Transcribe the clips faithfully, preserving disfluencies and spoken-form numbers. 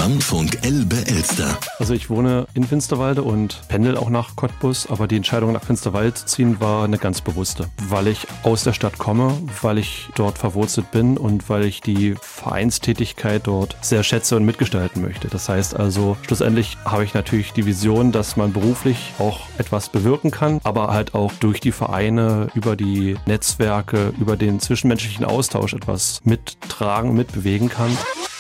Landfunk Elbe-Elster. Also ich wohne in Finsterwalde und pendel auch nach Cottbus, aber die Entscheidung nach Finsterwalde zu ziehen war eine ganz bewusste, weil ich aus der Stadt komme, weil ich dort verwurzelt bin und weil ich die Vereinstätigkeit dort sehr schätze und mitgestalten möchte. Das heißt also, schlussendlich habe ich natürlich die Vision, dass man beruflich auch etwas bewirken kann, aber halt auch durch die Vereine, über die Netzwerke, über den zwischenmenschlichen Austausch etwas mittragen, mitbewegen kann.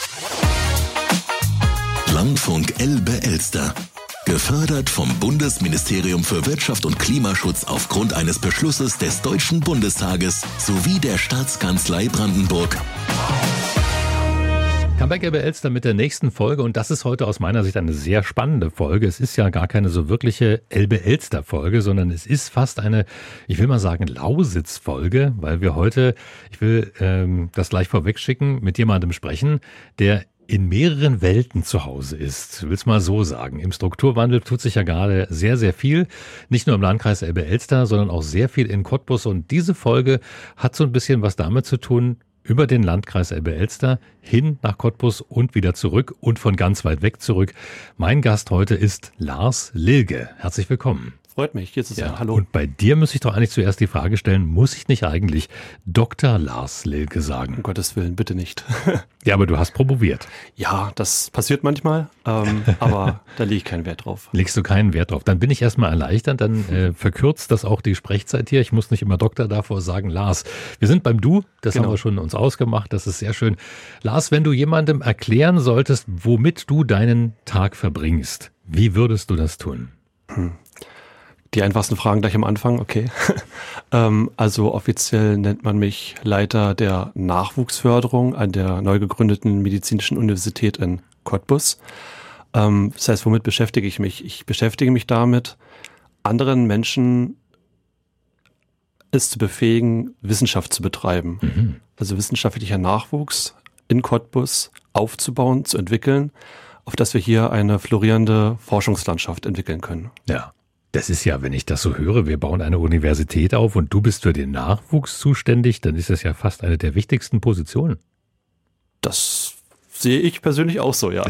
Landfunk Elbe-Elster. Gefördert vom Bundesministerium für Wirtschaft und Klimaschutz aufgrund eines Beschlusses des Deutschen Bundestages sowie der Staatskanzlei Brandenburg. Comeback Elbe-Elster mit der nächsten Folge und das ist heute aus meiner Sicht eine sehr spannende Folge. Es ist ja gar keine so wirkliche Elbe-Elster-Folge, sondern es ist fast eine, ich will mal sagen, Lausitz-Folge, weil wir heute, ich will ähm, das gleich vorweg schicken, mit jemandem sprechen, der in mehreren Welten zu Hause ist. Ich will es mal so sagen. Im Strukturwandel tut sich ja gerade sehr, sehr viel. Nicht nur im Landkreis Elbe-Elster, sondern auch sehr viel in Cottbus. Und diese Folge hat so ein bisschen was damit zu tun, über den Landkreis Elbe-Elster hin nach Cottbus und wieder zurück und von ganz weit weg zurück. Mein Gast heute ist Lars Lilge. Herzlich willkommen. Freut mich, hier zu sein. Ja, Hallo. Und bei dir muss ich doch eigentlich zuerst die Frage stellen, muss ich nicht eigentlich Doktor Lars Lilge sagen? Um Gottes Willen, bitte nicht. Ja, aber du hast promoviert. Ja, das passiert manchmal, ähm, aber da lege ich keinen Wert drauf. Legst du keinen Wert drauf? Dann bin ich erstmal erleichtert, dann äh, verkürzt das auch die Sprechzeit hier. Ich muss nicht immer Doktor davor sagen, Lars. Wir sind beim Du, das Genau. haben wir schon uns ausgemacht, das ist sehr schön. Lars, wenn du jemandem erklären solltest, womit du deinen Tag verbringst, wie würdest du das tun? Hm. Die einfachsten Fragen gleich am Anfang, okay. ähm, also offiziell nennt man mich Leiter der Nachwuchsförderung an der neu gegründeten Medizinischen Universität in Cottbus. Ähm, das heißt, womit beschäftige ich mich? Ich beschäftige mich damit, anderen Menschen es zu befähigen, Wissenschaft zu betreiben. Mhm. Also wissenschaftlicher Nachwuchs in Cottbus aufzubauen, zu entwickeln, auf dass wir hier eine florierende Forschungslandschaft entwickeln können. Ja. Das ist ja, wenn ich das so höre, wir bauen eine Universität auf und du bist für den Nachwuchs zuständig, dann ist das ja fast eine der wichtigsten Positionen. Das sehe ich persönlich auch so, ja.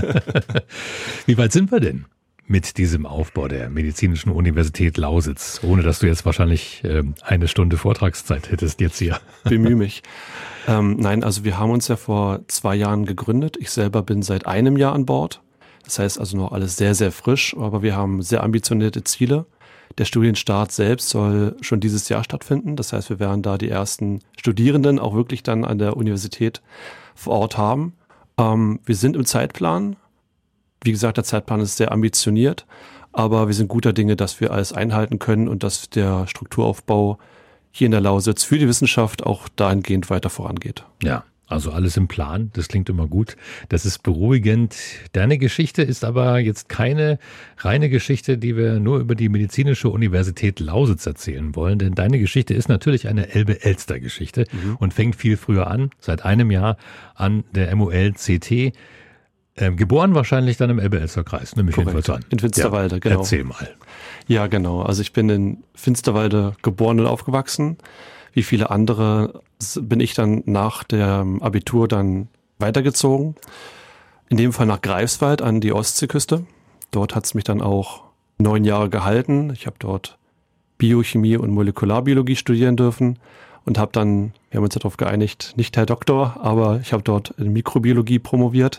Wie weit sind wir denn mit diesem Aufbau der Medizinischen Universität Lausitz, ohne dass du jetzt wahrscheinlich ähm, eine Stunde Vortragszeit hättest jetzt hier? Bemühe mich. Ähm, nein, also wir haben uns ja vor zwei Jahren gegründet. Ich selber bin seit einem Jahr an Bord. Das heißt also noch alles sehr, sehr frisch, aber wir haben sehr ambitionierte Ziele. Der Studienstart selbst soll schon dieses Jahr stattfinden. Das heißt, wir werden da die ersten Studierenden auch wirklich dann an der Universität vor Ort haben. Ähm, wir sind im Zeitplan. Wie gesagt, der Zeitplan ist sehr ambitioniert, aber wir sind guter Dinge, dass wir alles einhalten können und dass der Strukturaufbau hier in der Lausitz für die Wissenschaft auch dahingehend weiter vorangeht. Ja. Also alles im Plan, das klingt immer gut, das ist beruhigend. Deine Geschichte ist aber jetzt keine reine Geschichte, die wir nur über die Medizinische Universität Lausitz erzählen wollen, denn deine Geschichte ist natürlich eine Elbe-Elster-Geschichte mhm. und fängt viel früher an, seit einem Jahr an der M O L C T. Ähm, geboren wahrscheinlich dann im Elbe-Elster-Kreis, nämlich Korrekt. in In Finsterwalde, ja, genau. Erzähl mal. Ja, genau. Also ich bin in Finsterwalde geboren und aufgewachsen. Wie viele andere bin ich dann nach dem Abitur dann weitergezogen. In dem Fall nach Greifswald an die Ostseeküste. Dort hat es mich dann auch neun Jahre gehalten. Ich habe dort Biochemie und Molekularbiologie studieren dürfen und habe dann, wir haben uns darauf geeinigt, nicht Herr Doktor, aber ich habe dort in Mikrobiologie promoviert.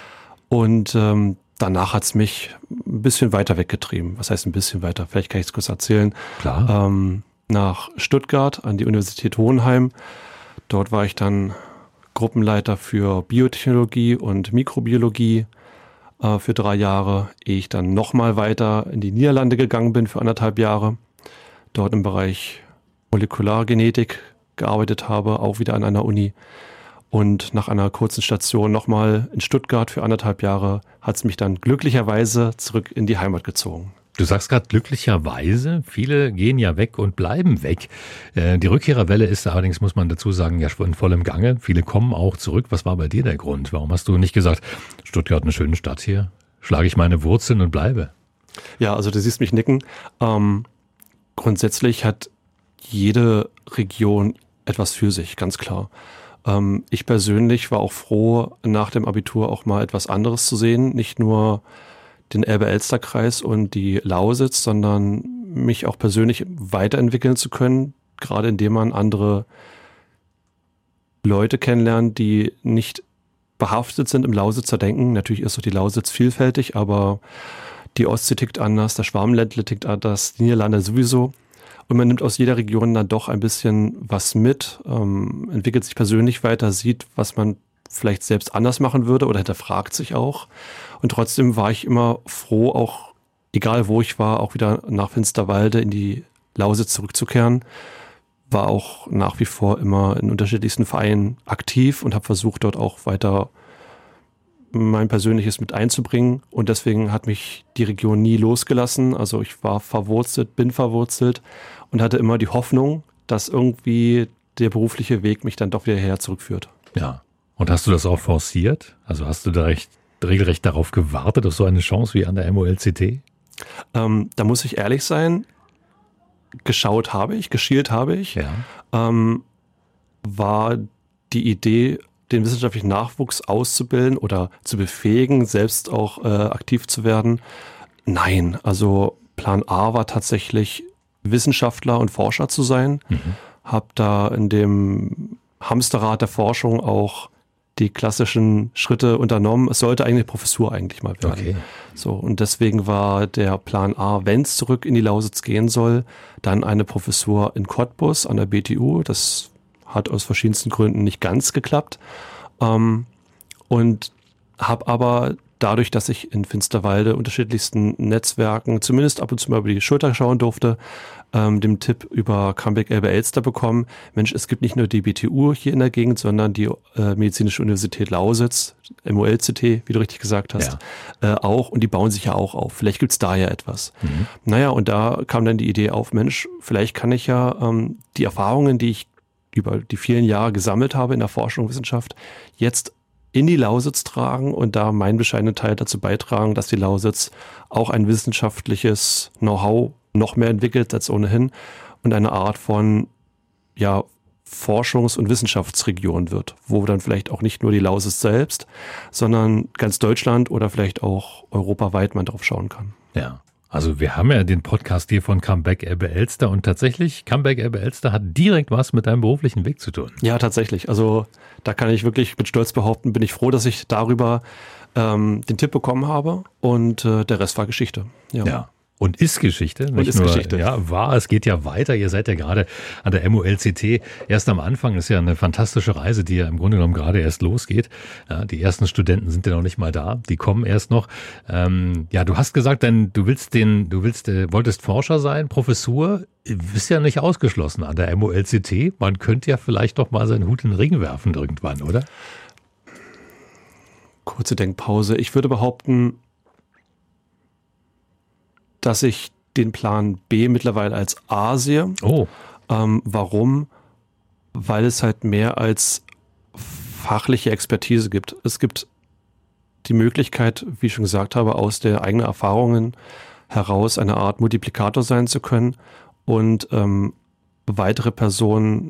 Und ähm, danach hat es mich ein bisschen weiter weggetrieben. Was heißt ein bisschen weiter? Vielleicht kann ich es kurz erzählen. Klar. Ähm, nach Stuttgart an die Universität Hohenheim. Dort war ich dann Gruppenleiter für Biotechnologie und Mikrobiologie äh, für drei Jahre, ehe ich dann nochmal weiter in die Niederlande gegangen bin für anderthalb Jahre. Dort im Bereich Molekulargenetik gearbeitet habe, auch wieder an einer Uni. Und nach einer kurzen Station nochmal in Stuttgart für anderthalb Jahre hat es mich dann glücklicherweise zurück in die Heimat gezogen. Du sagst gerade glücklicherweise, viele gehen ja weg und bleiben weg. Äh, die Rückkehrerwelle ist allerdings, muss man dazu sagen, ja in vollem Gange. Viele kommen auch zurück. Was war bei dir der Grund? Warum hast du nicht gesagt, Stuttgart eine schöne Stadt hier, schlage ich meine Wurzeln und bleibe? Ja, also du siehst mich nicken. Ähm, grundsätzlich hat jede Region etwas für sich, ganz klar. Ähm, ich persönlich war auch froh, nach dem Abitur auch mal etwas anderes zu sehen. Nicht nur den Elbe-Elster-Kreis und die Lausitz, sondern mich auch persönlich weiterentwickeln zu können, gerade indem man andere Leute kennenlernt, die nicht behaftet sind im Lausitzer Denken. Natürlich ist so die Lausitz vielfältig, aber die Ostsee tickt anders, der Schwabenländle tickt anders, die Niederlande sowieso. Und man nimmt aus jeder Region dann doch ein bisschen was mit, ähm, entwickelt sich persönlich weiter, sieht, was man vielleicht selbst anders machen würde oder hinterfragt sich auch. Und trotzdem war ich immer froh, auch egal wo ich war, auch wieder nach Finsterwalde in die Lausitz zurückzukehren. War auch nach wie vor immer in unterschiedlichsten Vereinen aktiv und habe versucht, dort auch weiter mein Persönliches mit einzubringen. Und deswegen hat mich die Region nie losgelassen. Also ich war verwurzelt, bin verwurzelt und hatte immer die Hoffnung, dass irgendwie der berufliche Weg mich dann doch wieder her zurückführt. Ja. Und hast du das auch forciert? Also hast du da recht, regelrecht darauf gewartet, auf so eine Chance wie an der M O L C T? Ähm, da muss ich ehrlich sein, geschaut habe ich, geschielt habe ich, ja. ähm, war die Idee, den wissenschaftlichen Nachwuchs auszubilden oder zu befähigen, selbst auch äh, aktiv zu werden. Nein, also Plan A war tatsächlich, Wissenschaftler und Forscher zu sein. Mhm. Habe da in dem Hamsterrad der Forschung auch die klassischen Schritte unternommen. Es sollte eigentlich eine Professur eigentlich mal werden. Okay. So, und deswegen war der Plan A, wenn es zurück in die Lausitz gehen soll, dann eine Professur in Cottbus an der B T U. Das hat aus verschiedensten Gründen nicht ganz geklappt. Ähm, und habe aber dadurch, dass ich in Finsterwalde unterschiedlichsten Netzwerken zumindest ab und zu mal über die Schulter schauen durfte, ähm, den Tipp über Cambeck Elbe-Elster bekommen, Mensch, es gibt nicht nur die B T U hier in der Gegend, sondern die äh, Medizinische Universität Lausitz, M O L C T, wie du richtig gesagt hast, ja. äh, auch, und die bauen sich ja auch auf. Vielleicht gibt's da ja etwas. Mhm. Naja, und da kam dann die Idee auf, Mensch, vielleicht kann ich ja ähm, die Erfahrungen, die ich über die vielen Jahre gesammelt habe in der Forschung und Wissenschaft, jetzt in die Lausitz tragen und da meinen bescheidenen Teil dazu beitragen, dass die Lausitz auch ein wissenschaftliches Know-how noch mehr entwickelt als ohnehin und eine Art von ja, Forschungs- und Wissenschaftsregion wird, wo dann vielleicht auch nicht nur die Lausitz selbst, sondern ganz Deutschland oder vielleicht auch europaweit man drauf schauen kann. Ja. Also wir haben ja den Podcast hier von Cambeck Elbe-Elster und tatsächlich, Cambeck Elbe-Elster hat direkt was mit deinem beruflichen Weg zu tun. Ja, tatsächlich. Also da kann ich wirklich mit Stolz behaupten, bin ich froh, dass ich darüber ähm, den Tipp bekommen habe und äh, der Rest war Geschichte. Ja. ja. Und ist Geschichte. Nicht und ist nur, Geschichte. Ja, war, es geht ja weiter. Ihr seid ja gerade an der M O L C T erst am Anfang. Ist ja eine fantastische Reise, die ja im Grunde genommen gerade erst losgeht. Ja, die ersten Studenten sind ja noch nicht mal da. Die kommen erst noch. Ähm, ja, du hast gesagt, denn du willst den, du willst, äh, wolltest Forscher sein, Professur. Ist ja nicht ausgeschlossen an der M O L C T. Man könnte ja vielleicht doch mal seinen Hut in den Ring werfen irgendwann, oder? Kurze Denkpause. Ich würde behaupten, dass ich den Plan B mittlerweile als A sehe. Oh. Ähm, warum? Weil es halt mehr als fachliche Expertise gibt. Es gibt die Möglichkeit, wie ich schon gesagt habe, aus der eigenen Erfahrungen heraus eine Art Multiplikator sein zu können und ähm, weitere Personen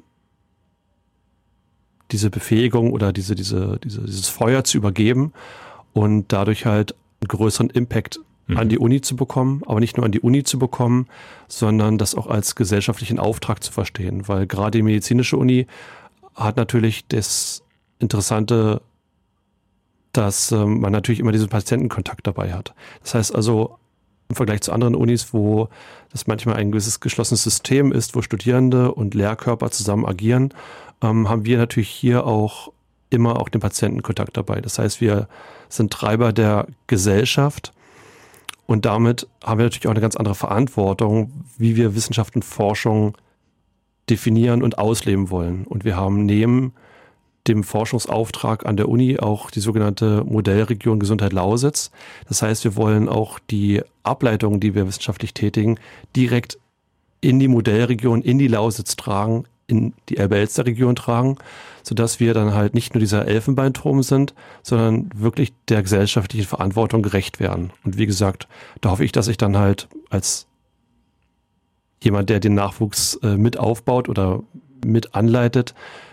diese Befähigung oder diese, diese, diese, dieses Feuer zu übergeben und dadurch halt einen größeren Impact an die Uni zu bekommen, aber nicht nur an die Uni zu bekommen, sondern das auch als gesellschaftlichen Auftrag zu verstehen, weil gerade die medizinische Uni hat natürlich das Interessante, dass ähm, man natürlich immer diesen Patientenkontakt dabei hat. Das heißt also, im Vergleich zu anderen Unis, wo das manchmal ein gewisses geschlossenes System ist, wo Studierende und Lehrkörper zusammen agieren, ähm, haben wir natürlich hier auch immer auch den Patientenkontakt dabei. Das heißt, wir sind Treiber der Gesellschaft. Und damit haben wir natürlich auch eine ganz andere Verantwortung, wie wir Wissenschaft und Forschung definieren und ausleben wollen. Und wir haben neben dem Forschungsauftrag an der Uni auch die sogenannte Modellregion Gesundheit Lausitz. Das heißt, wir wollen auch die Ableitungen, die wir wissenschaftlich tätigen, direkt in die Modellregion, in die Lausitz tragen, in die Elbe-Elster-Region tragen, sodass wir dann halt nicht nur dieser Elfenbeinturm sind, sondern wirklich der gesellschaftlichen Verantwortung gerecht werden. Und wie gesagt, da hoffe ich, dass ich dann halt als jemand, der den Nachwuchs äh, mit aufbaut oder mit anleitet,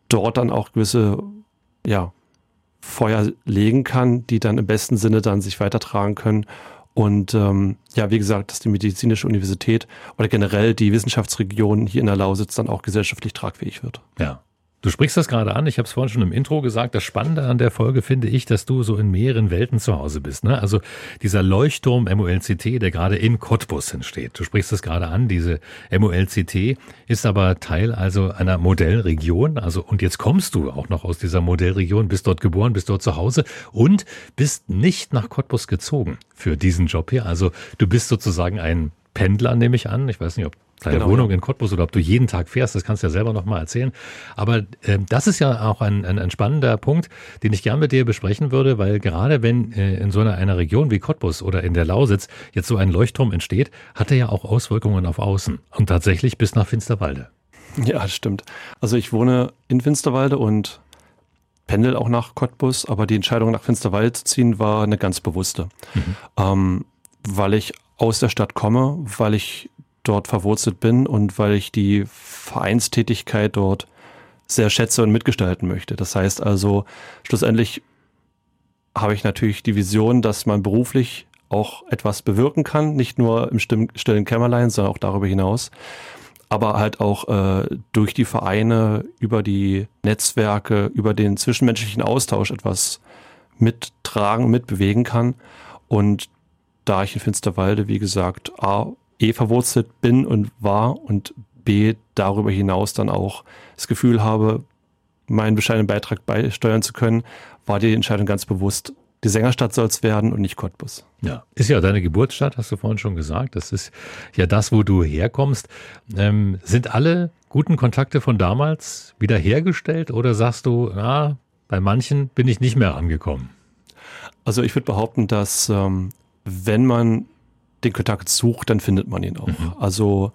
dort dann auch gewisse, ja, Feuer legen kann, die dann im besten Sinne dann sich weitertragen können. Und ähm, ja, wie gesagt, dass die medizinische Universität oder generell die Wissenschaftsregion hier in der Lausitz dann auch gesellschaftlich tragfähig wird. Ja. Du sprichst das gerade an, ich habe es vorhin schon im Intro gesagt, das Spannende an der Folge finde ich, dass du so in mehreren Welten zu Hause bist. Ne? Also dieser Leuchtturm M O L C T, der gerade in Cottbus entsteht. Du sprichst es gerade an, diese M O L C T ist aber Teil also einer Modellregion. Also und jetzt kommst du auch noch aus dieser Modellregion, bist dort geboren, bist dort zu Hause und bist nicht nach Cottbus gezogen für diesen Job hier. Also du bist sozusagen ein Pendler, nehme ich an. Ich weiß nicht, ob deine genau, Wohnung ja. in Cottbus oder ob du jeden Tag fährst, das kannst du ja selber noch mal erzählen. Aber äh, das ist ja auch ein, ein, ein spannender Punkt, den ich gern mit dir besprechen würde, weil gerade wenn äh, in so einer, einer Region wie Cottbus oder in der Lausitz jetzt so ein Leuchtturm entsteht, hat er ja auch Auswirkungen auf außen und tatsächlich bis nach Finsterwalde. Ja, das stimmt. Also ich wohne in Finsterwalde und pendel auch nach Cottbus, aber die Entscheidung nach Finsterwalde zu ziehen war eine ganz bewusste, mhm. ähm, weil ich aus der Stadt komme, weil ich dort verwurzelt bin und weil ich die Vereinstätigkeit dort sehr schätze und mitgestalten möchte. Das heißt also, schlussendlich habe ich natürlich die Vision, dass man beruflich auch etwas bewirken kann, nicht nur im stillen Kämmerlein, sondern auch darüber hinaus, aber halt auch äh, durch die Vereine, über die Netzwerke, über den zwischenmenschlichen Austausch etwas mittragen, mitbewegen kann. Und da ich in Finsterwalde, wie gesagt, A, eh verwurzelt bin und war und B, darüber hinaus dann auch das Gefühl habe, meinen bescheidenen Beitrag beisteuern zu können, war die Entscheidung ganz bewusst, die Sängerstadt soll es werden und nicht Cottbus. Ja, ist ja deine Geburtsstadt, hast du vorhin schon gesagt. Das ist ja das, wo du herkommst. Ähm, sind alle guten Kontakte von damals wiederhergestellt oder sagst du, na, bei manchen bin ich nicht mehr angekommen? Also ich würde behaupten, dass ähm, wenn man den Kontakt sucht, dann findet man ihn auch. Mhm. Also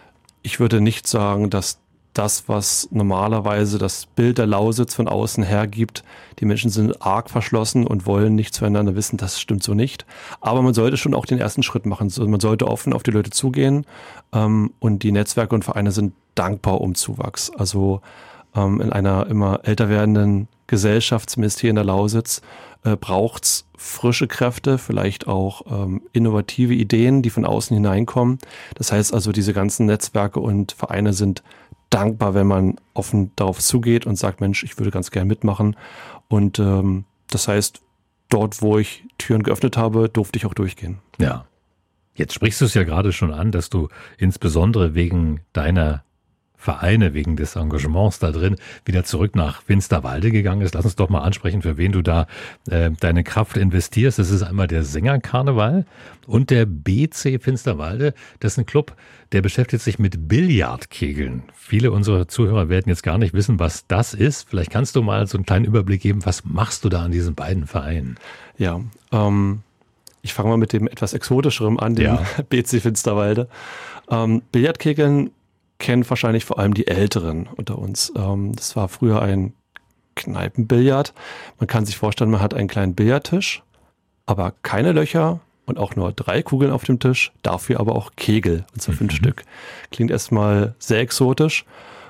ich würde nicht sagen, dass das, was normalerweise das Bild der Lausitz von außen hergibt, die Menschen sind arg verschlossen und wollen nicht zueinander wissen, das stimmt so nicht. Aber man sollte schon auch den ersten Schritt machen. Man sollte offen auf die Leute zugehen ähm, und die Netzwerke und Vereine sind dankbar um Zuwachs. Also ähm, in einer immer älter werdenden Gesellschaft, zumindest hier in der Lausitz, äh, braucht es frische Kräfte, vielleicht auch ähm, innovative Ideen, die von außen hineinkommen. Das heißt also, diese ganzen Netzwerke und Vereine sind dankbar, wenn man offen darauf zugeht und sagt, Mensch, ich würde ganz gerne mitmachen. Und ähm, das heißt, dort, wo ich Türen geöffnet habe, durfte ich auch durchgehen. Ja. Jetzt sprichst du es ja gerade schon an, dass du insbesondere wegen deiner Vereine, wegen des Engagements da drin, wieder zurück nach Finsterwalde gegangen ist. Lass uns doch mal ansprechen, für wen du da äh, deine Kraft investierst. Das ist einmal der Sängerkarneval und der B C Finsterwalde. Das ist ein Club, der beschäftigt sich mit Billardkegeln. Viele unserer Zuhörer werden jetzt gar nicht wissen, was das ist. Vielleicht kannst du mal so einen kleinen Überblick geben. Was machst du da an diesen beiden Vereinen? Ja, ähm, ich fange mal mit dem etwas exotischeren an, dem ja. B C Finsterwalde. Ähm, Billardkegeln kennen wahrscheinlich vor allem die Älteren unter uns. Ähm, das war früher ein Kneipenbillard. Man kann sich vorstellen, man hat einen kleinen Billardtisch, aber keine Löcher und auch nur drei Kugeln auf dem Tisch, dafür aber auch Kegel, und zwar fünf mhm. Stück. Klingt erstmal sehr exotisch.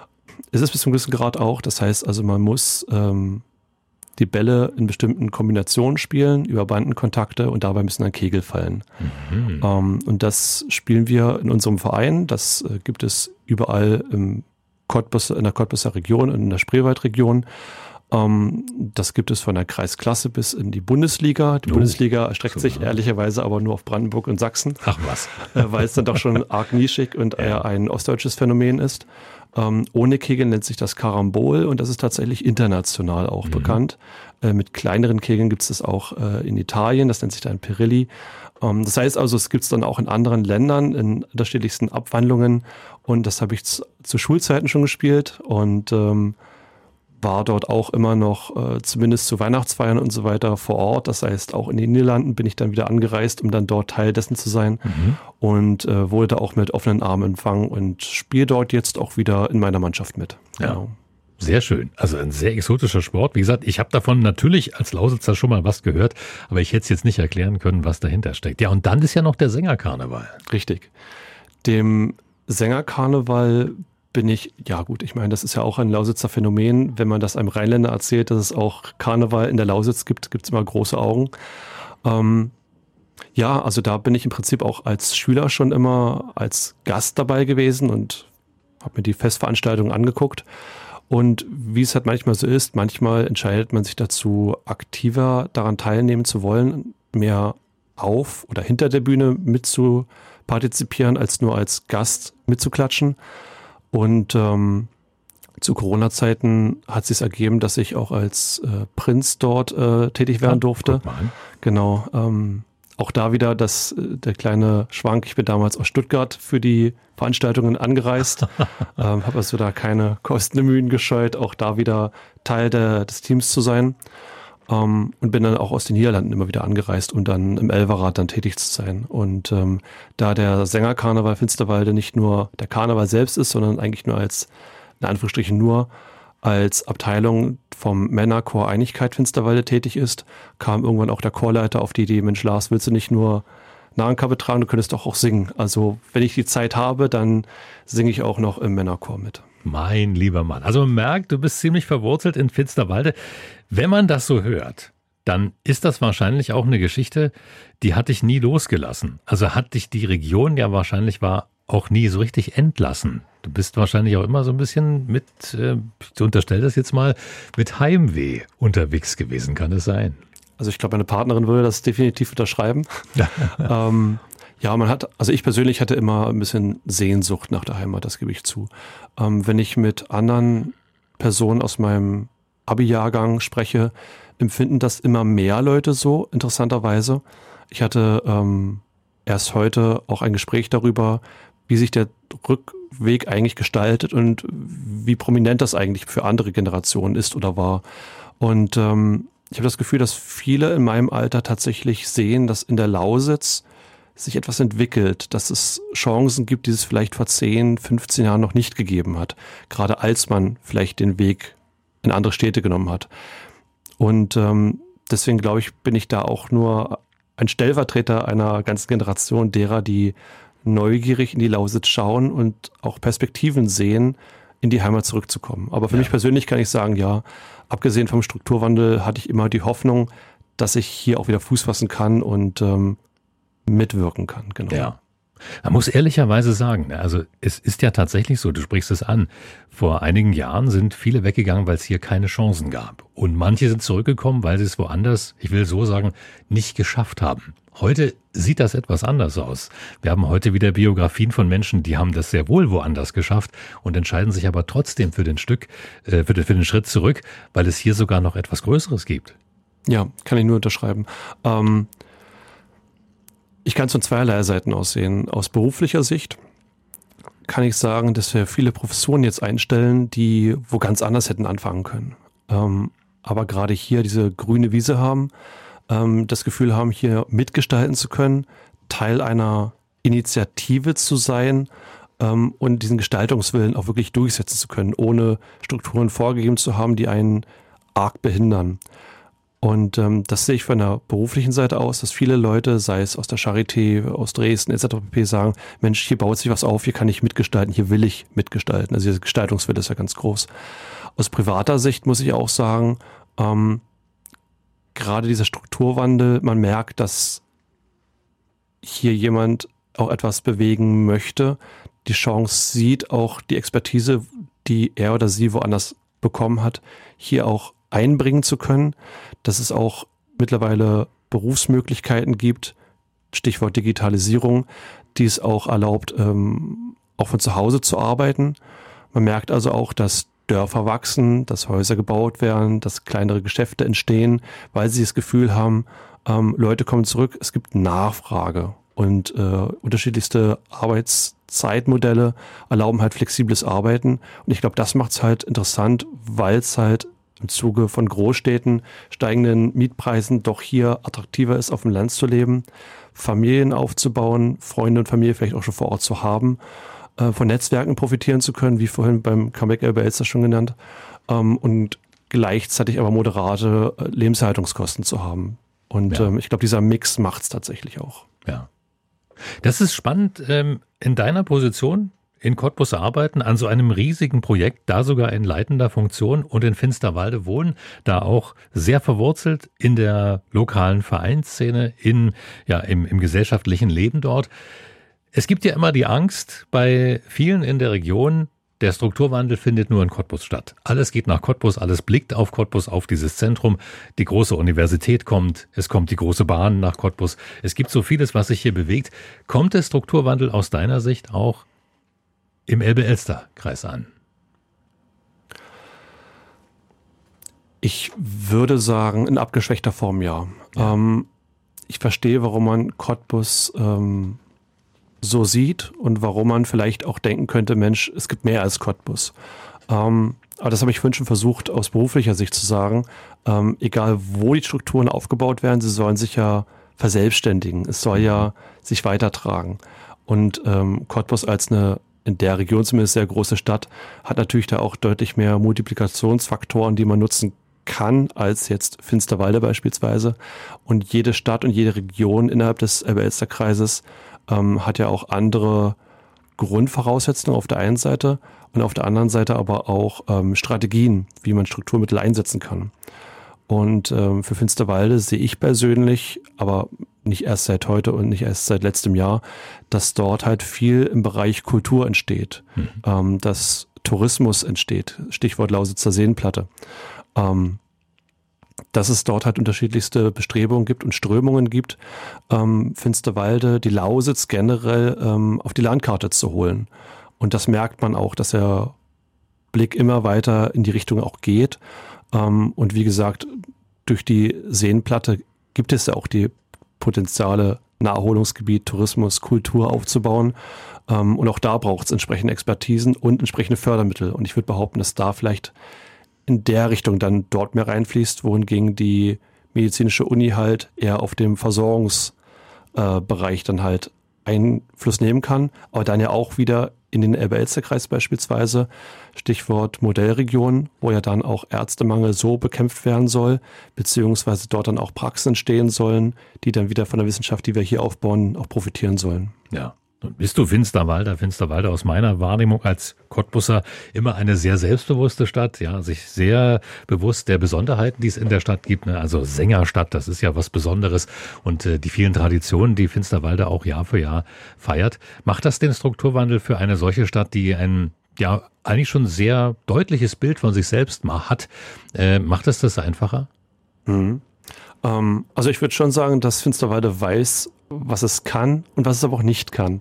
Ist es bis zum gewissen Grad auch. Das heißt also, man muss ähm, die Bälle in bestimmten Kombinationen spielen, über Bandenkontakte und dabei müssen dann Kegel fallen. Mhm. Ähm, und das spielen wir in unserem Verein. Das äh, gibt es überall im Cottbus, in der Cottbuser Region und in der Spreewaldregion. Ähm, das gibt es von der Kreisklasse bis in die Bundesliga. Die oh, Bundesliga erstreckt super. sich ehrlicherweise aber nur auf Brandenburg und Sachsen. Ach was. Äh, weil es dann doch schon arg nischig und ja. eher ein ostdeutsches Phänomen ist. Ähm, ohne Kegel nennt sich das Karambol und das ist tatsächlich international auch mhm. bekannt. Äh, mit kleineren Kegeln gibt es das auch äh, in Italien, das nennt sich dann Pirilli. Ähm, das heißt also, es gibt es dann auch in anderen Ländern in unterschiedlichsten Abwandlungen und das habe ich zu, zu Schulzeiten schon gespielt und ähm, war dort auch immer noch, äh, zumindest zu Weihnachtsfeiern und so weiter, vor Ort. Das heißt, auch in den Niederlanden bin ich dann wieder angereist, um dann dort Teil dessen zu sein. Mhm. Und äh, wurde da auch mit offenen Armen empfangen und spiele dort jetzt auch wieder in meiner Mannschaft mit. Ja. Genau. Sehr schön. Also ein sehr exotischer Sport. Wie gesagt, ich habe davon natürlich als Lausitzer schon mal was gehört, aber ich hätte es jetzt nicht erklären können, was dahinter steckt. Ja, und dann ist ja noch der Sängerkarneval. Richtig. Dem Sängerkarneval bin ich, ja gut, ich meine, das ist ja auch ein Lausitzer Phänomen. Wenn man das einem Rheinländer erzählt, dass es auch Karneval in der Lausitz gibt, gibt es immer große Augen. Ähm, ja, also da bin ich im Prinzip auch als Schüler schon immer als Gast dabei gewesen und habe mir die Festveranstaltungen angeguckt. Und wie es halt manchmal so ist, manchmal entscheidet man sich dazu, aktiver daran teilnehmen zu wollen, mehr auf oder hinter der Bühne mitzupartizipieren, als nur als Gast mitzuklatschen. Und ähm, zu Corona-Zeiten hat es sich ergeben, dass ich auch als äh, Prinz dort äh, tätig werden durfte. Guck mal. Genau. Ähm, auch da wieder das, der kleine Schwank. Ich bin damals aus Stuttgart für die Veranstaltungen angereist, ähm, habe also da keine Kosten und Mühen gescheut, auch da wieder Teil der, des Teams zu sein. Ähm, und bin dann auch aus den Niederlanden immer wieder angereist, um dann im Elverrad dann tätig zu sein. Und ähm, da der Sängerkarneval Finsterwalde nicht nur der Karneval selbst ist, sondern eigentlich nur als, in Anführungsstrichen nur, als Abteilung vom Männerchor Einigkeit Finsterwalde tätig ist, kam irgendwann auch der Chorleiter auf die Idee, Mensch Lars, willst du nicht nur Narrenkappe tragen, du könntest doch auch singen. Also wenn ich die Zeit habe, dann singe ich auch noch im Männerchor mit. Mein lieber Mann. Also man merkt, du bist ziemlich verwurzelt in Finsterwalde. Wenn man das so hört, dann ist das wahrscheinlich auch eine Geschichte, die hat dich nie losgelassen. Also hat dich die Region ja wahrscheinlich war auch nie so richtig entlassen. Du bist wahrscheinlich auch immer so ein bisschen mit, äh, ich unterstelle das jetzt mal, mit Heimweh unterwegs gewesen, kann es sein? Also ich glaube, meine Partnerin würde das definitiv unterschreiben. ähm, ja, man hat, also ich persönlich hatte immer ein bisschen Sehnsucht nach der Heimat, das gebe ich zu. Ähm, wenn ich mit anderen Personen aus meinem Abi-Jahrgang spreche, empfinden das immer mehr Leute so, interessanterweise. Ich hatte ähm, erst heute auch ein Gespräch darüber, wie sich der Rückweg eigentlich gestaltet und wie prominent das eigentlich für andere Generationen ist oder war. Und ähm, ich habe das Gefühl, dass viele in meinem Alter tatsächlich sehen, dass in der Lausitz sich etwas entwickelt, dass es Chancen gibt, die es vielleicht vor zehn, fünfzehn Jahren noch nicht gegeben hat. Gerade als man vielleicht den Weg in andere Städte genommen hat. Und ähm, deswegen glaube ich, bin ich da auch nur ein Stellvertreter einer ganzen Generation derer, die neugierig in die Lausitz schauen und auch Perspektiven sehen, in die Heimat zurückzukommen. Aber für ja. mich persönlich kann ich sagen, ja, abgesehen vom Strukturwandel hatte ich immer die Hoffnung, dass ich hier auch wieder Fuß fassen kann und ähm, mitwirken kann. Genau. Ja. Man muss ehrlicherweise sagen, also es ist ja tatsächlich so, du sprichst es an, vor einigen Jahren sind viele weggegangen, weil es hier keine Chancen gab. Und manche sind zurückgekommen, weil sie es woanders, ich will so sagen, nicht geschafft haben. Heute sieht das etwas anders aus. Wir haben heute wieder Biografien von Menschen, die haben das sehr wohl woanders geschafft und entscheiden sich aber trotzdem für den Stück, äh, für den, für den Schritt zurück, weil es hier sogar noch etwas Größeres gibt. Ja, kann ich nur unterschreiben. Ähm, ich kann es von zweierlei Seiten aus sehen. Aus beruflicher Sicht kann ich sagen, dass wir viele Professoren jetzt einstellen, die wo ganz anders hätten anfangen können. Ähm, aber gerade hier diese grüne Wiese haben, ähm, das Gefühl haben, hier mitgestalten zu können, Teil einer Initiative zu sein ähm, und diesen Gestaltungswillen auch wirklich durchsetzen zu können, ohne Strukturen vorgegeben zu haben, die einen arg behindern. Und ähm, das sehe ich von der beruflichen Seite aus, dass viele Leute, sei es aus der Charité, aus Dresden et cetera pp. Sagen, Mensch, hier baut sich was auf, hier kann ich mitgestalten, hier will ich mitgestalten. Also dieser Gestaltungswille ist ja ganz groß. Aus privater Sicht muss ich auch sagen, ähm, gerade dieser Strukturwandel, man merkt, dass hier jemand auch etwas bewegen möchte, die Chance sieht, auch die Expertise, die er oder sie woanders bekommen hat, hier auch einbringen zu können, dass es auch mittlerweile Berufsmöglichkeiten gibt, Stichwort Digitalisierung, die es auch erlaubt, ähm, auch von zu Hause zu arbeiten. Man merkt also auch, dass Dörfer wachsen, dass Häuser gebaut werden, dass kleinere Geschäfte entstehen, weil sie das Gefühl haben, ähm, Leute kommen zurück, es gibt Nachfrage und äh, unterschiedlichste Arbeitszeitmodelle erlauben halt flexibles Arbeiten. Und ich glaube, das macht es halt interessant, weil es halt im Zuge von Großstädten, steigenden Mietpreisen doch hier attraktiver ist, auf dem Land zu leben, Familien aufzubauen, Freunde und Familie vielleicht auch schon vor Ort zu haben, äh, von Netzwerken profitieren zu können, wie vorhin beim Comeback Elbe-Elster schon genannt, ähm, und gleichzeitig aber moderate äh, Lebenshaltungskosten zu haben. Und ja. ähm, ich glaube, dieser Mix macht es tatsächlich auch. Ja. Das ist spannend. Ähm, in deiner Position in Cottbus arbeiten, an so einem riesigen Projekt, da sogar in leitender Funktion und in Finsterwalde wohnen, da auch sehr verwurzelt in der lokalen Vereinsszene, in, ja, im, im gesellschaftlichen Leben dort. Es gibt ja immer die Angst bei vielen in der Region, der Strukturwandel findet nur in Cottbus statt. Alles geht nach Cottbus, alles blickt auf Cottbus, auf dieses Zentrum. Die große Universität kommt, es kommt die große Bahn nach Cottbus. Es gibt so vieles, was sich hier bewegt. Kommt der Strukturwandel aus deiner Sicht auch im Elbe-Elster-Kreis an? Ich würde sagen, in abgeschwächter Form ja. ja. Ähm, ich verstehe, warum man Cottbus ähm, so sieht und warum man vielleicht auch denken könnte, Mensch, es gibt mehr als Cottbus. Ähm, aber das habe ich vorhin schon versucht, aus beruflicher Sicht zu sagen. Ähm, egal, wo die Strukturen aufgebaut werden, sie sollen sich ja verselbstständigen. Es soll ja sich weitertragen. Und ähm, Cottbus als eine in der Region zumindest sehr große Stadt hat natürlich da auch deutlich mehr Multiplikationsfaktoren, die man nutzen kann, als jetzt Finsterwalde beispielsweise. Und jede Stadt und jede Region innerhalb des Elbe-Elster-Kreises ähm, hat ja auch andere Grundvoraussetzungen auf der einen Seite und auf der anderen Seite aber auch ähm, Strategien, wie man Strukturmittel einsetzen kann. Und ähm, für Finsterwalde sehe ich persönlich, aber nicht erst seit heute und nicht erst seit letztem Jahr, dass dort halt viel im Bereich Kultur entsteht, mhm. ähm, dass Tourismus entsteht, Stichwort Lausitzer Seenplatte. Ähm, dass es dort halt unterschiedlichste Bestrebungen gibt und Strömungen gibt, ähm, Finsterwalde, die Lausitz generell ähm, auf die Landkarte zu holen. Und das merkt man auch, dass der Blick immer weiter in die Richtung auch geht. Ähm, und wie gesagt, durch die Seenplatte gibt es ja auch die Potenziale, Naherholungsgebiet, Tourismus, Kultur aufzubauen. Ähm, und auch da braucht es entsprechende Expertisen und entsprechende Fördermittel. Und ich würde behaupten, dass da vielleicht in der Richtung dann dort mehr reinfließt, wohingegen die medizinische Uni halt eher auf dem Versorgungsbereich äh, dann halt Einfluss nehmen kann, aber dann ja auch wieder in den Elbe-Elster-Kreis beispielsweise, Stichwort Modellregion, wo ja dann auch Ärztemangel so bekämpft werden soll, beziehungsweise dort dann auch Praxen entstehen sollen, die dann wieder von der Wissenschaft, die wir hier aufbauen, auch profitieren sollen. Ja. Und bist du Finsterwalder? Finsterwalder aus meiner Wahrnehmung als Cottbusser immer eine sehr selbstbewusste Stadt, ja, sich sehr bewusst der Besonderheiten, die es in der Stadt gibt, ne? Also Sängerstadt, das ist ja was Besonderes und äh, die vielen Traditionen, die Finsterwalder auch Jahr für Jahr feiert. Macht das den Strukturwandel für eine solche Stadt, die ein ja eigentlich schon sehr deutliches Bild von sich selbst mal hat, äh, macht es das einfacher? Mhm. Ähm, also ich würde schon sagen, dass Finsterwalde weiß, was es kann und was es aber auch nicht kann.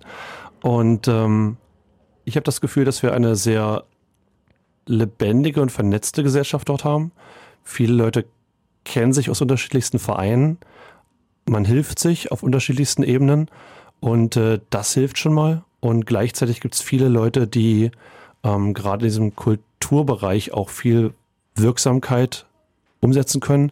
Und ähm, ich habe das Gefühl, dass wir eine sehr lebendige und vernetzte Gesellschaft dort haben. Viele Leute kennen sich aus unterschiedlichsten Vereinen. Man hilft sich auf unterschiedlichsten Ebenen und äh, das hilft schon mal. Und gleichzeitig gibt es viele Leute, die ähm, gerade in diesem Kulturbereich auch viel Wirksamkeit umsetzen können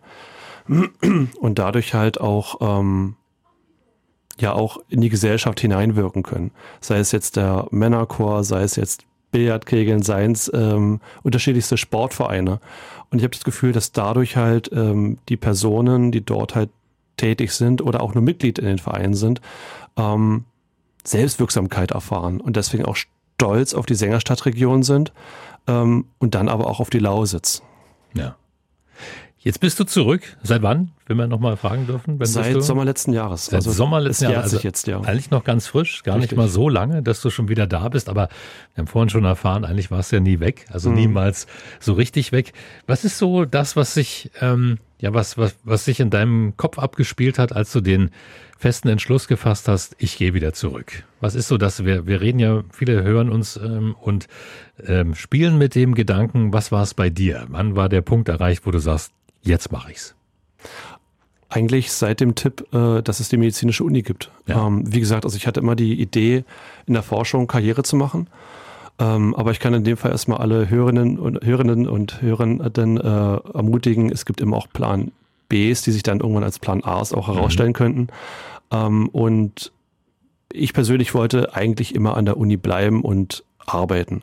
und dadurch halt auch ähm, ja auch in die Gesellschaft hineinwirken können. Sei es jetzt der Männerchor, sei es jetzt Billardkegeln, seien es ähm, unterschiedlichste Sportvereine. Und ich habe das Gefühl, dass dadurch halt ähm, die Personen, die dort halt tätig sind oder auch nur Mitglied in den Vereinen sind, ähm, Selbstwirksamkeit erfahren und deswegen auch stolz auf die Sängerstadtregion sind ähm, und dann aber auch auf die Lausitz. Ja. Jetzt bist du zurück. Seit wann, wenn wir nochmal fragen dürfen? Wenn Seit du? Sommer letzten Jahres. Seit also Sommer letzten Jahres. Also jetzt, ja. Eigentlich noch ganz frisch, gar Richtig. Nicht mal so lange, dass du schon wieder da bist. Aber wir haben vorhin schon erfahren, eigentlich warst du ja nie weg. Also mhm. niemals so richtig weg. Was ist so das, was sich, ähm, ja, was, was, was sich in deinem Kopf abgespielt hat, als du den festen Entschluss gefasst hast, ich gehe wieder zurück? Was ist so das? Wir, wir reden ja, viele hören uns ähm, und ähm, spielen mit dem Gedanken, was war es bei dir? Wann war der Punkt erreicht, wo du sagst, jetzt mache ich's? Eigentlich seit dem Tipp, äh, dass es die medizinische Uni gibt. Ja. Ähm, wie gesagt, also ich hatte immer die Idee, in der Forschung Karriere zu machen. Ähm, aber ich kann in dem Fall erstmal alle Hörerinnen und Hörerinnen und Hörenden äh, ermutigen, es gibt immer auch Plan Bs, die sich dann irgendwann als Plan As auch herausstellen mhm. könnten. Ähm, und ich persönlich wollte eigentlich immer an der Uni bleiben und arbeiten.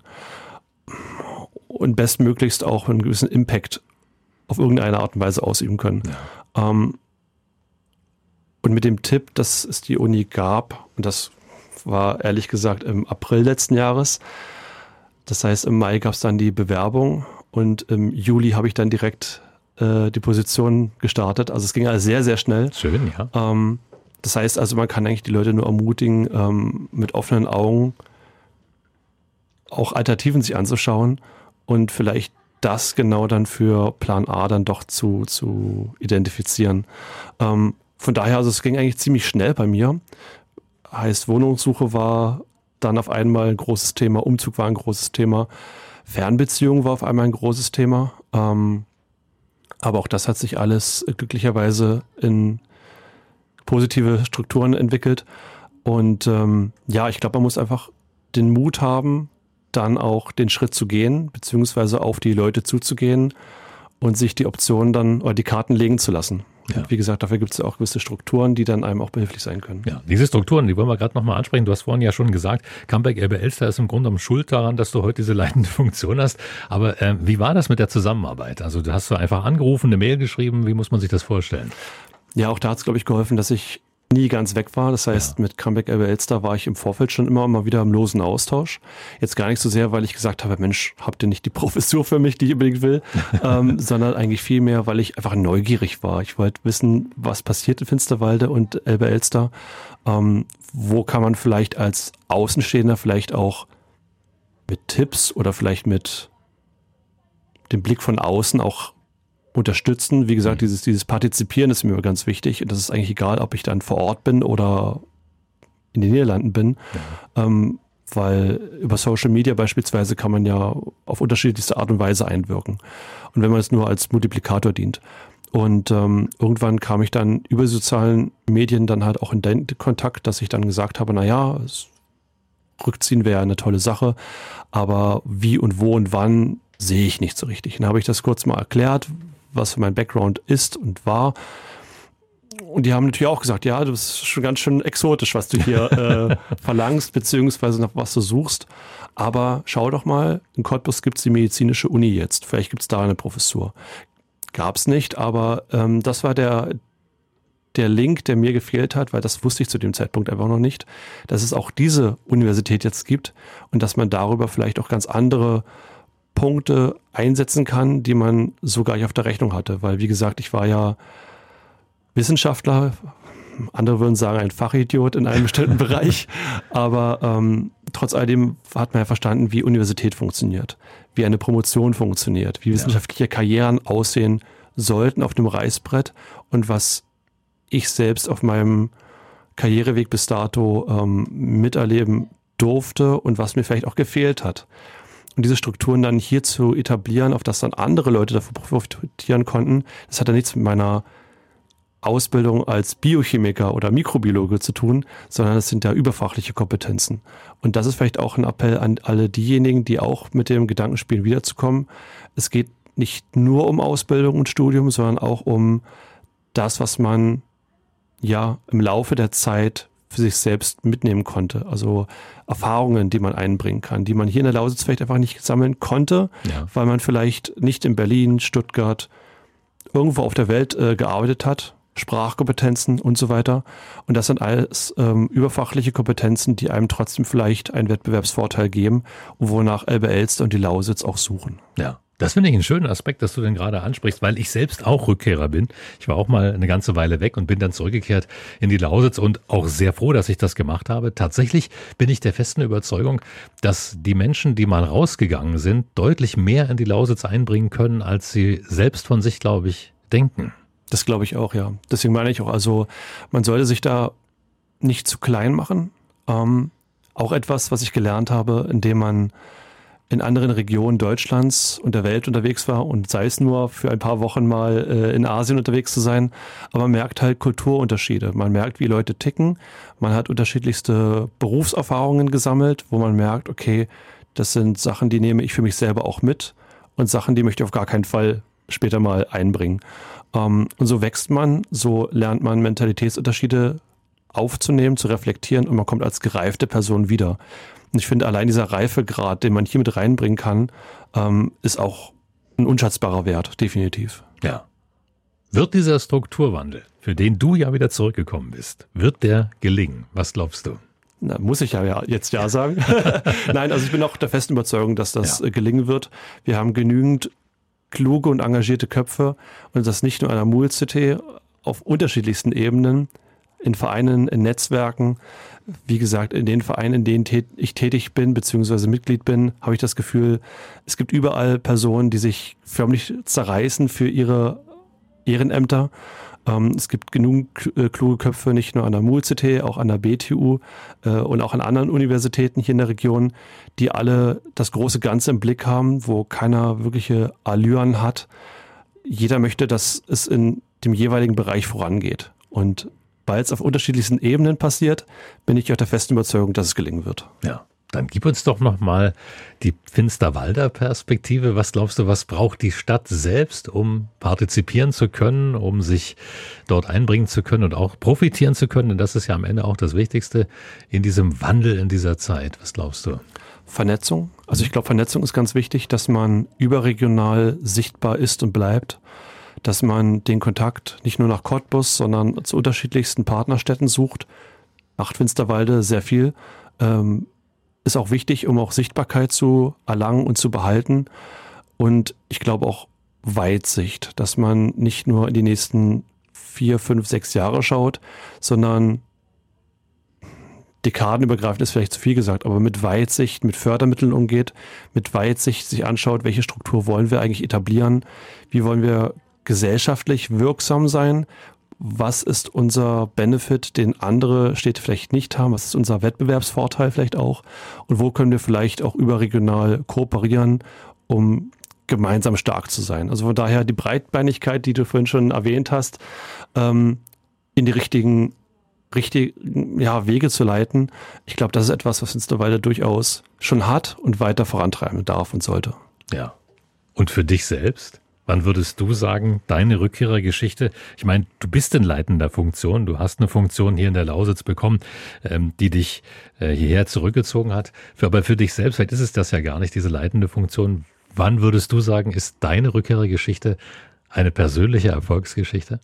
Und bestmöglichst auch einen gewissen Impact auf irgendeine Art und Weise ausüben können. Ja. Ähm, und mit dem Tipp, dass es die Uni gab, und das war ehrlich gesagt im April letzten Jahres. Das heißt, im Mai gab es dann die Bewerbung und im Juli habe ich dann direkt äh, die Position gestartet. Also es ging also sehr, sehr schnell. Schön, ja. Ähm, das heißt also, man kann eigentlich die Leute nur ermutigen, ähm, mit offenen Augen auch Alternativen sich anzuschauen und vielleicht das genau dann für Plan A dann doch zu, zu identifizieren. Ähm, von daher, also es ging eigentlich ziemlich schnell bei mir. Heißt, Wohnungssuche war dann auf einmal ein großes Thema, Umzug war ein großes Thema, Fernbeziehung war auf einmal ein großes Thema. Ähm, aber auch das hat sich alles glücklicherweise in positive Strukturen entwickelt. Und ähm, ja, ich glaube, man muss einfach den Mut haben, dann auch den Schritt zu gehen, beziehungsweise auf die Leute zuzugehen und sich die Optionen dann oder die Karten legen zu lassen. Ja. Und wie gesagt, dafür gibt es ja auch gewisse Strukturen, die dann einem auch behilflich sein können. Ja, diese Strukturen, die wollen wir gerade nochmal ansprechen. Du hast vorhin ja schon gesagt, Campback Elbe-Elster ist im Grunde genommen schuld daran, dass du heute diese leitende Funktion hast. Aber äh, wie war das mit der Zusammenarbeit? Also du hast du einfach angerufen, eine Mail geschrieben. Wie muss man sich das vorstellen? Ja, auch da hat es, glaube ich, geholfen, dass ich nie ganz weg war. Das heißt, ja. mit Campback Elbe-Elster war ich im Vorfeld schon immer mal wieder im losen Austausch. Jetzt gar nicht so sehr, weil ich gesagt habe, Mensch, habt ihr nicht die Professur für mich, die ich unbedingt will, ähm, sondern eigentlich viel mehr, weil ich einfach neugierig war. Ich wollte wissen, was passiert in Finsterwalde und Elbe-Elster. Ähm, wo kann man vielleicht als Außenstehender vielleicht auch mit Tipps oder vielleicht mit dem Blick von außen auch unterstützen. Wie gesagt, dieses, dieses Partizipieren ist mir ganz wichtig. Und das ist eigentlich egal, ob ich dann vor Ort bin oder in den Niederlanden bin. Ja. Ähm, weil über Social Media beispielsweise kann man ja auf unterschiedlichste Art und Weise einwirken. Und wenn man es nur als Multiplikator dient. Und ähm, irgendwann kam ich dann über sozialen Medien dann halt auch in den Kontakt, dass ich dann gesagt habe, na ja, Rückziehen wäre eine tolle Sache, aber wie und wo und wann sehe ich nicht so richtig. Dann habe ich das kurz mal erklärt, was mein Background ist und war. Und die haben natürlich auch gesagt, ja, das ist schon ganz schön exotisch, was du hier äh, verlangst, beziehungsweise nach was du suchst. Aber schau doch mal, in Cottbus gibt es die medizinische Uni jetzt. Vielleicht gibt es da eine Professur. Gab es nicht, aber ähm, das war der, der Link, der mir gefehlt hat, weil das wusste ich zu dem Zeitpunkt einfach noch nicht, dass es auch diese Universität jetzt gibt und dass man darüber vielleicht auch ganz andere Punkte einsetzen kann, die man so gar nicht auf der Rechnung hatte. Weil, wie gesagt, ich war ja Wissenschaftler, andere würden sagen ein Fachidiot in einem bestimmten Bereich, aber ähm, trotz alledem hat man ja verstanden, wie Universität funktioniert, wie eine Promotion funktioniert, wie wissenschaftliche Karrieren aussehen sollten auf dem Reißbrett und was ich selbst auf meinem Karriereweg bis dato ähm, miterleben durfte und was mir vielleicht auch gefehlt hat. Und diese Strukturen dann hier zu etablieren, auf das dann andere Leute davon profitieren konnten, das hat ja nichts mit meiner Ausbildung als Biochemiker oder Mikrobiologe zu tun, sondern das sind ja überfachliche Kompetenzen. Und das ist vielleicht auch ein Appell an alle diejenigen, die auch mit dem Gedanken spielen, wiederzukommen. Es geht nicht nur um Ausbildung und Studium, sondern auch um das, was man ja im Laufe der Zeit für sich selbst mitnehmen konnte. Also Erfahrungen, die man einbringen kann, die man hier in der Lausitz vielleicht einfach nicht sammeln konnte, ja. weil man vielleicht nicht in Berlin, Stuttgart, irgendwo auf der Welt äh, gearbeitet hat, Sprachkompetenzen und so weiter. Und das sind alles ähm, überfachliche Kompetenzen, die einem trotzdem vielleicht einen Wettbewerbsvorteil geben und wonach Elbe-Elster und die Lausitz auch suchen. Ja. Das finde ich einen schönen Aspekt, dass du den gerade ansprichst, weil ich selbst auch Rückkehrer bin. Ich war auch mal eine ganze Weile weg und bin dann zurückgekehrt in die Lausitz und auch sehr froh, dass ich das gemacht habe. Tatsächlich bin ich der festen Überzeugung, dass die Menschen, die mal rausgegangen sind, deutlich mehr in die Lausitz einbringen können, als sie selbst von sich, glaube ich, denken. Das glaube ich auch, ja. Deswegen meine ich auch, also man sollte sich da nicht zu klein machen. Ähm, auch etwas, was ich gelernt habe, indem man in anderen Regionen Deutschlands und der Welt unterwegs war und sei es nur für ein paar Wochen mal äh, in Asien unterwegs zu sein. Aber man merkt halt Kulturunterschiede. Man merkt, wie Leute ticken. Man hat unterschiedlichste Berufserfahrungen gesammelt, wo man merkt, okay, das sind Sachen, die nehme ich für mich selber auch mit und Sachen, die möchte ich auf gar keinen Fall später mal einbringen. Ähm, und so wächst man, so lernt man Mentalitätsunterschiede aufzunehmen, zu reflektieren und man kommt als gereifte Person wieder. Und ich finde, allein dieser Reifegrad, den man hier mit reinbringen kann, ähm, ist auch ein unschätzbarer Wert, definitiv. Ja. Wird dieser Strukturwandel, für den du ja wieder zurückgekommen bist, wird der gelingen? Was glaubst du? Na, muss ich ja jetzt ja sagen. Nein, also ich bin auch der festen Überzeugung, dass das ja. gelingen wird. Wir haben genügend kluge und engagierte Köpfe und das nicht nur an der M U L C T, auf unterschiedlichsten Ebenen, in Vereinen, in Netzwerken. Wie gesagt, in den Vereinen, in denen ich tätig bin, beziehungsweise Mitglied bin, habe ich das Gefühl, es gibt überall Personen, die sich förmlich zerreißen für ihre Ehrenämter. Es gibt genug kluge Köpfe, nicht nur an der M U L C T, auch an der B T U und auch an anderen Universitäten hier in der Region, die alle das große Ganze im Blick haben, wo keiner wirkliche Allüren hat. Jeder möchte, dass es in dem jeweiligen Bereich vorangeht. Und weil es auf unterschiedlichsten Ebenen passiert, bin ich auch der festen Überzeugung, dass es gelingen wird. Ja. Dann gib uns doch nochmal die Finsterwalder Perspektive. Was glaubst du, was braucht die Stadt selbst, um partizipieren zu können, um sich dort einbringen zu können und auch profitieren zu können? Denn das ist ja am Ende auch das Wichtigste in diesem Wandel, in dieser Zeit. Was glaubst du? Vernetzung. Also ich glaube, Vernetzung ist ganz wichtig, dass man überregional sichtbar ist und bleibt, dass man den Kontakt nicht nur nach Cottbus, sondern zu unterschiedlichsten Partnerstädten sucht. Macht Finsterwalde sehr viel. Ähm, Ist auch wichtig, um auch Sichtbarkeit zu erlangen und zu behalten. Und ich glaube auch Weitsicht, dass man nicht nur in die nächsten vier, fünf, sechs Jahre schaut, sondern dekadenübergreifend ist vielleicht zu viel gesagt, aber mit Weitsicht, mit Fördermitteln umgeht, mit Weitsicht sich anschaut, welche Struktur wollen wir eigentlich etablieren, wie wollen wir gesellschaftlich wirksam sein, was ist unser Benefit, den andere Städte vielleicht nicht haben? Was ist unser Wettbewerbsvorteil vielleicht auch? Und wo können wir vielleicht auch überregional kooperieren, um gemeinsam stark zu sein? Also von daher die Breitbeinigkeit, die du vorhin schon erwähnt hast, ähm, in die richtigen, richtigen ja, Wege zu leiten. Ich glaube, das ist etwas, was Finsterwalde durchaus schon hat und weiter vorantreiben darf und sollte. Ja. Und für dich selbst? Wann würdest du sagen, deine Rückkehrergeschichte, ich meine, du bist in leitender Funktion, du hast eine Funktion hier in der Lausitz bekommen, ähm, die dich äh, hierher zurückgezogen hat, für, aber für dich selbst, vielleicht ist es das ja gar nicht, diese leitende Funktion. Wann würdest du sagen, ist deine Rückkehrergeschichte eine persönliche Erfolgsgeschichte?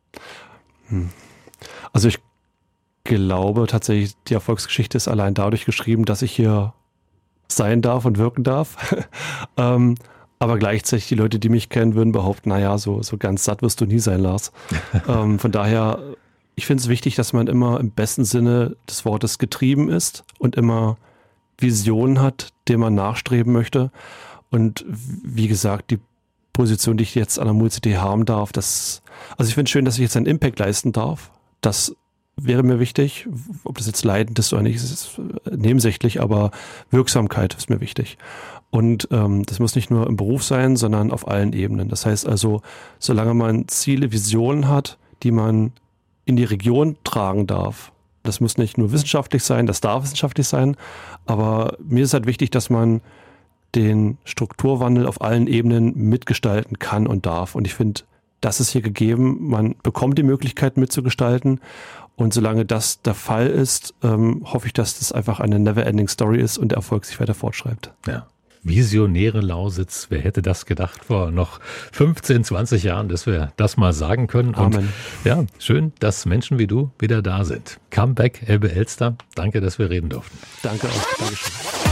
Also ich glaube tatsächlich, die Erfolgsgeschichte ist allein dadurch geschrieben, dass ich hier sein darf und wirken darf. ähm, Aber gleichzeitig die Leute, die mich kennen, würden behaupten, naja, so, so ganz satt wirst du nie sein, Lars. ähm, von daher, ich finde es wichtig, dass man immer im besten Sinne des Wortes getrieben ist und immer Visionen hat, denen man nachstreben möchte. Und wie gesagt, die Position, die ich jetzt an der M U L C T haben darf, das, also ich finde es schön, dass ich jetzt einen Impact leisten darf. Das wäre mir wichtig. Ob das jetzt leidend ist oder nicht, ist nebensächlich, aber Wirksamkeit ist mir wichtig. Und ähm, das muss nicht nur im Beruf sein, sondern auf allen Ebenen. Das heißt also, solange man Ziele, Visionen hat, die man in die Region tragen darf, das muss nicht nur wissenschaftlich sein, das darf wissenschaftlich sein, aber mir ist halt wichtig, dass man den Strukturwandel auf allen Ebenen mitgestalten kann und darf. Und ich finde, das ist hier gegeben. Man bekommt die Möglichkeit mitzugestalten. Und solange das der Fall ist, ähm, hoffe ich, dass das einfach eine never-ending Story ist und der Erfolg sich weiter fortschreibt. Ja. Visionäre Lausitz, wer hätte das gedacht vor noch fünfzehn, zwanzig Jahren, dass wir das mal sagen können. Und Amen. Ja, schön, dass Menschen wie du wieder da sind. Comeback, Elbe-Elster. Danke, dass wir reden durften. Danke auch. Dankeschön.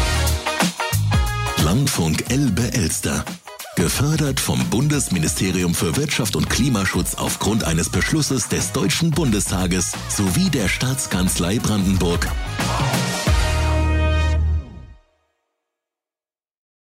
Landfunk Elbe-Elster. Gefördert vom Bundesministerium für Wirtschaft und Klimaschutz aufgrund eines Beschlusses des Deutschen Bundestages sowie der Staatskanzlei Brandenburg.